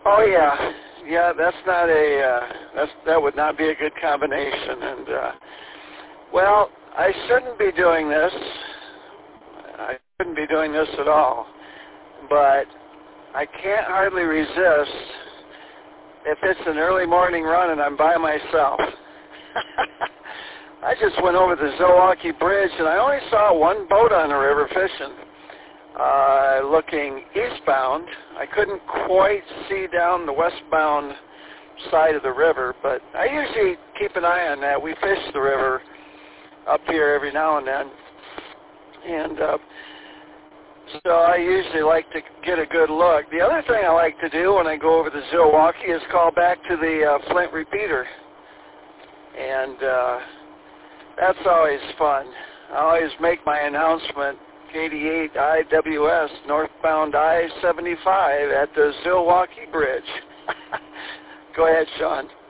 Oh yeah, yeah. That's not that would not be a good combination. And well, I shouldn't be doing this. I shouldn't be doing this at all. But I can't hardly resist if it's an early morning run and I'm by myself. I just went over the Zilwaukee Bridge and I only saw one boat on the river fishing, looking eastbound. I couldn't quite see down the westbound side of the river, but I usually keep an eye on that. We fish the river up here every now and then. And so I usually like to get a good look. The other thing I like to do when I go over the Zilwaukee is call back to the Flint repeater. And that's always fun. I always make my announcement, 88 IWS, northbound I-75 at the Zilwaukee Bridge. Go ahead, Sean.